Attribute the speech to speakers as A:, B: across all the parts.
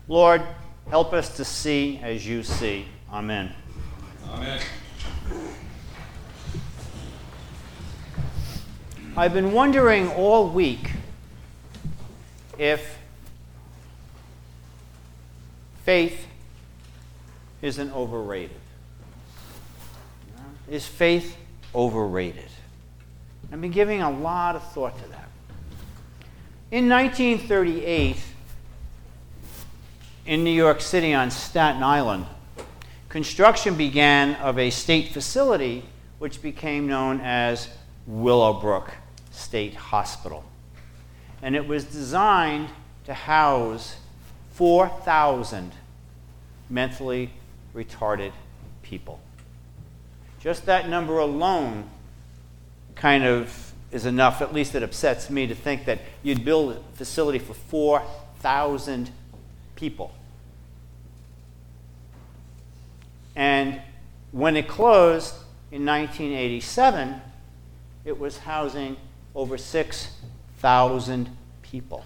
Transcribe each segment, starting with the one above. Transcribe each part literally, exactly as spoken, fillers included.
A: Lord, help us to see as you see. Amen.
B: Amen.
A: I've been wondering all week if faith isn't overrated. Is faith overrated? I've been giving a lot of thought to that. In nineteen thirty-eight, in New York City on Staten Island, construction began of a state facility which became known as Willowbrook State Hospital. And it was designed to house four thousand mentally retarded people. Just that number alone kind of is enough, at least it upsets me, to think that you'd build a facility for four thousand people. And when it closed in nineteen eighty-seven, it was housing over six thousand people.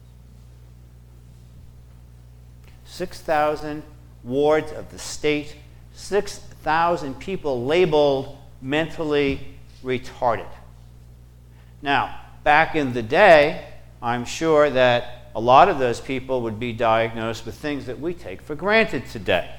A: six thousand wards of the state, six thousand people labeled mentally retarded. Now, back in the day, I'm sure that a lot of those people would be diagnosed with things that we take for granted today.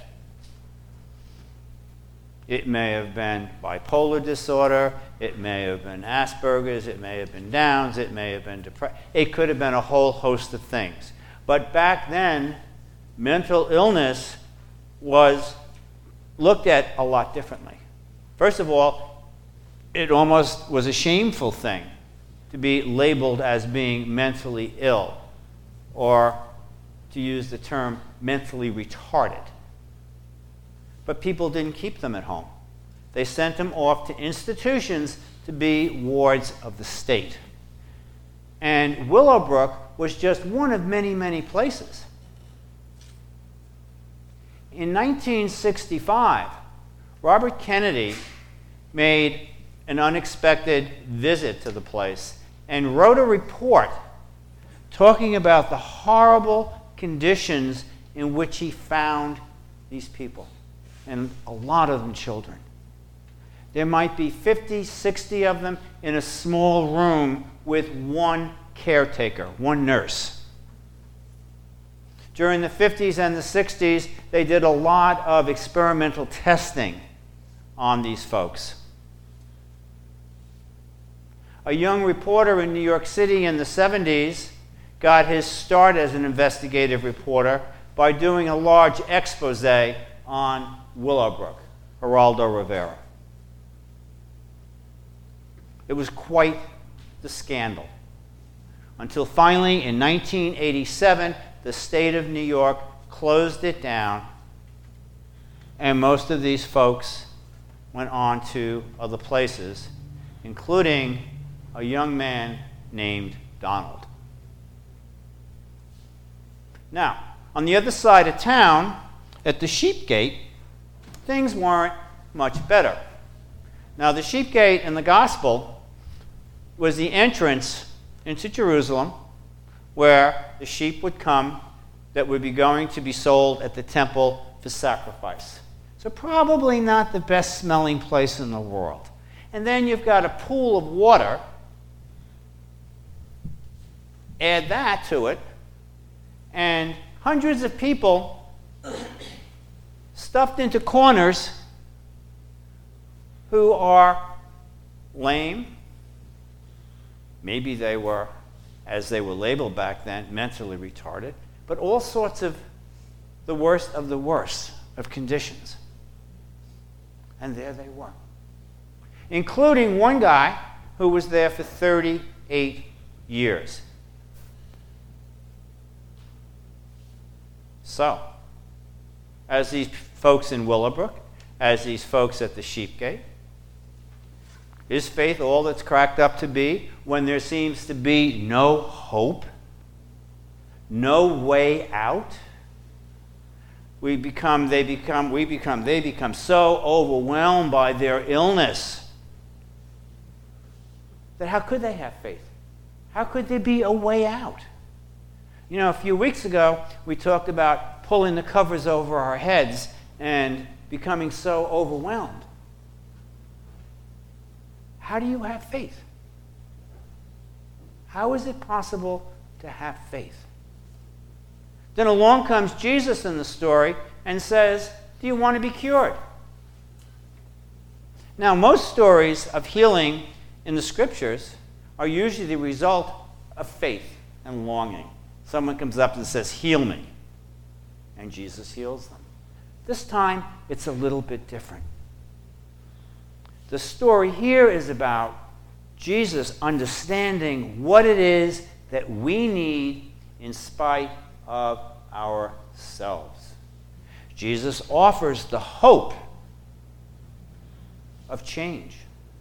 A: It may have been bipolar disorder, it may have been Asperger's, it may have been Downs, it may have been depression. It could have been a whole host of things. But back then, mental illness was looked at a lot differently. First of all, it almost was a shameful thing to be labeled as being mentally ill, or to use the term mentally retarded. But people didn't keep them at home. They sent them off to institutions to be wards of the state. And Willowbrook was just one of many, many places. In nineteen sixty-five, Robert Kennedy made an unexpected visit to the place and wrote a report talking about the horrible conditions in which he found these people, and a lot of them children. There might be fifty, sixty of them in a small room with one caretaker, one nurse. During the fifties and the sixties, they did a lot of experimental testing on these folks. A young reporter in New York City in the seventies got his start as an investigative reporter by doing a large expose on Willowbrook, Geraldo Rivera. It was quite the scandal. Until finally, in nineteen eighty-seven, the state of New York closed it down, and most of these folks went on to other places, including a young man named Donald. Now, on the other side of town, at the Sheep Gate, things weren't much better. Now, the Sheep Gate in the Gospel was the entrance into Jerusalem where the sheep would come that would be going to be sold at the temple for sacrifice. So probably not the best smelling place in the world. And then you've got a pool of water. Add that to it, and hundreds of people stuffed into corners who are lame. Maybe they were, as they were labeled back then, mentally retarded, but all sorts of the worst of the worst of conditions. And there they were, including one guy who was there for thirty-eight years. So, as these folks in Willowbrook, as these folks at the Sheep Gate, is faith all that's cracked up to be when there seems to be no hope, no way out? We become, they become, we become, they become so overwhelmed by their illness that how could they have faith? How could there be a way out? You know, a few weeks ago, we talked about pulling the covers over our heads and becoming so overwhelmed. How do you have faith? How is it possible to have faith? Then along comes Jesus in the story and says, do you want to be cured? Now, most stories of healing in the scriptures are usually the result of faith and longing. Someone comes up and says, heal me. And Jesus heals them. This time, it's a little bit different. The story here is about Jesus understanding what it is that we need in spite of ourselves. Jesus offers the hope of change.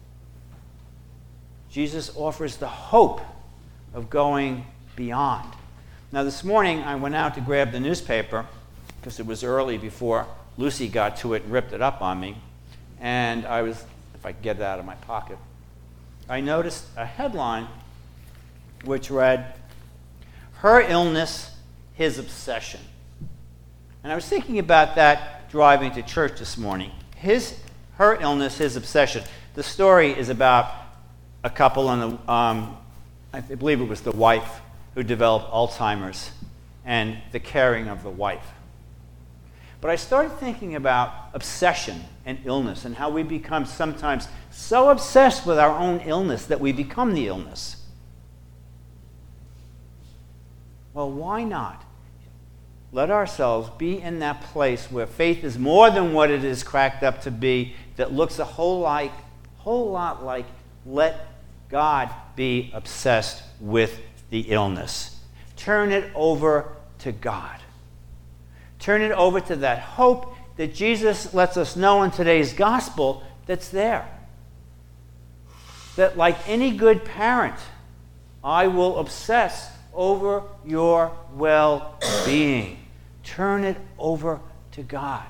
A: Jesus offers the hope of going beyond. Now, this morning, I went out to grab the newspaper because it was early before Lucy got to it and ripped it up on me. And I was, if I could get it out of my pocket, I noticed a headline which read, "Her illness, his obsession." And I was thinking about that driving to church this morning. His, her illness, his obsession. The story is about a couple, and the, um, I believe it was the wife who developed Alzheimer's and the caring of the wife. But I started thinking about obsession and illness and how we become sometimes so obsessed with our own illness that we become the illness. Well, why not let ourselves be in that place where faith is more than what it is cracked up to be, that looks a whole, like, whole lot like let God be obsessed with the illness. Turn it over to God. Turn it over to that hope that Jesus lets us know in today's gospel that's there. That like any good parent, I will obsess over your well-being. Turn it over to God.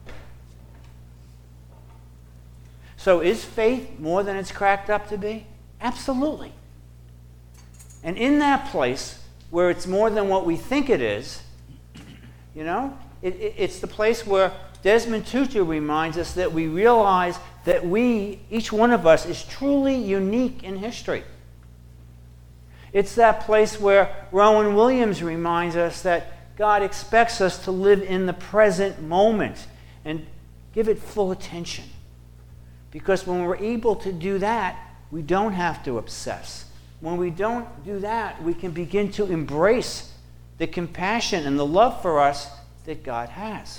A: So is faith more than it's cracked up to be? Absolutely. And in that place where it's more than what we think it is, you know, it, it, it's the place where Desmond Tutu reminds us that we realize that we, each one of us, is truly unique in history. It's that place where Rowan Williams reminds us that God expects us to live in the present moment and give it full attention. Because when we're able to do that, we don't have to obsess. When we don't do that, we can begin to embrace the compassion and the love for us that God has.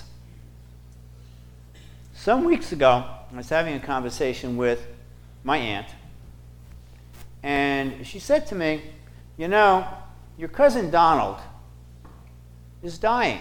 A: Some weeks ago, I was having a conversation with my aunt, and she said to me, you know, your cousin Donald is dying.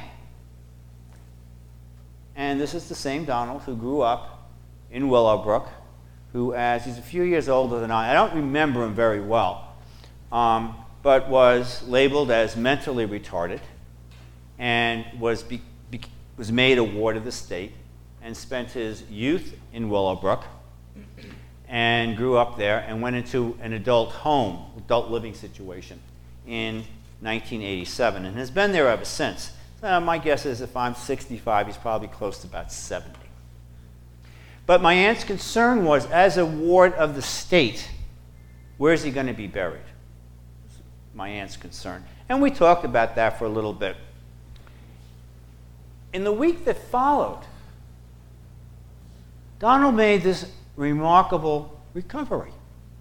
A: And this is the same Donald who grew up in Willowbrook, who, as he's a few years older than I, I don't remember him very well, um, but was labeled as mentally retarded and was, be, be, was made a ward of the state and spent his youth in Willowbrook and grew up there and went into an adult home, adult living situation in nineteen eighty-seven and has been there ever since. Uh, my guess is if I'm sixty-five, he's probably close to about seventy. But my aunt's concern was, as a ward of the state, where's he going to be buried? My aunt's concern. And we talked about that for a little bit. In the week that followed, Donald made this remarkable recovery.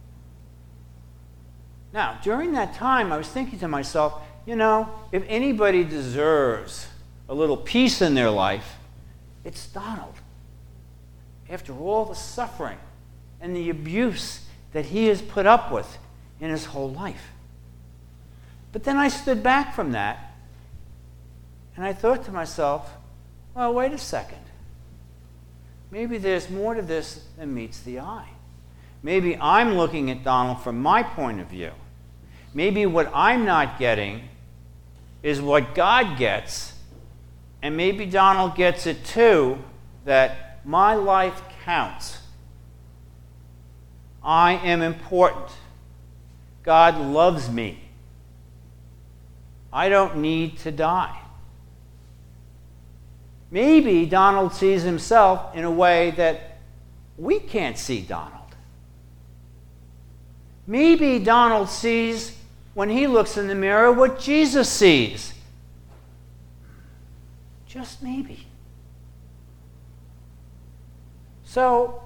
A: Now, during that time, I was thinking to myself, you know, if anybody deserves a little peace in their life, it's Donald. After all the suffering and the abuse that he has put up with in his whole life. But then I stood back from that, and I thought to myself, well, wait a second. Maybe there's more to this than meets the eye. Maybe I'm looking at Donald from my point of view. Maybe what I'm not getting is what God gets, and maybe Donald gets it too, that my life counts. I am important. God loves me. I don't need to die. Maybe Donald sees himself in a way that we can't see Donald. Maybe Donald sees, when he looks in the mirror, what Jesus sees. Just maybe. So,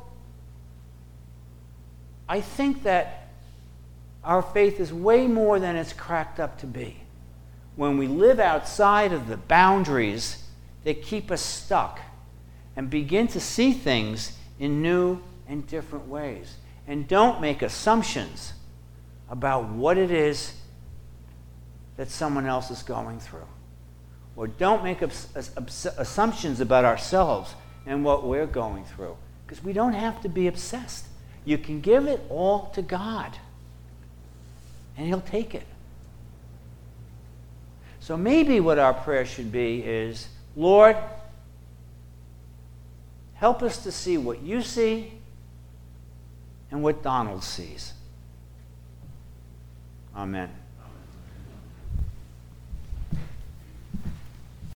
A: I think that our faith is way more than it's cracked up to be. When we live outside of the boundaries that keep us stuck and begin to see things in new and different ways, and don't make assumptions about what it is that someone else is going through, or don't make abs- abs- assumptions about ourselves and what we're going through, because we don't have to be obsessed. You can give it all to God, and He'll take it. So maybe what our prayer should be is, Lord, help us to see what you see and what Donald sees. Amen.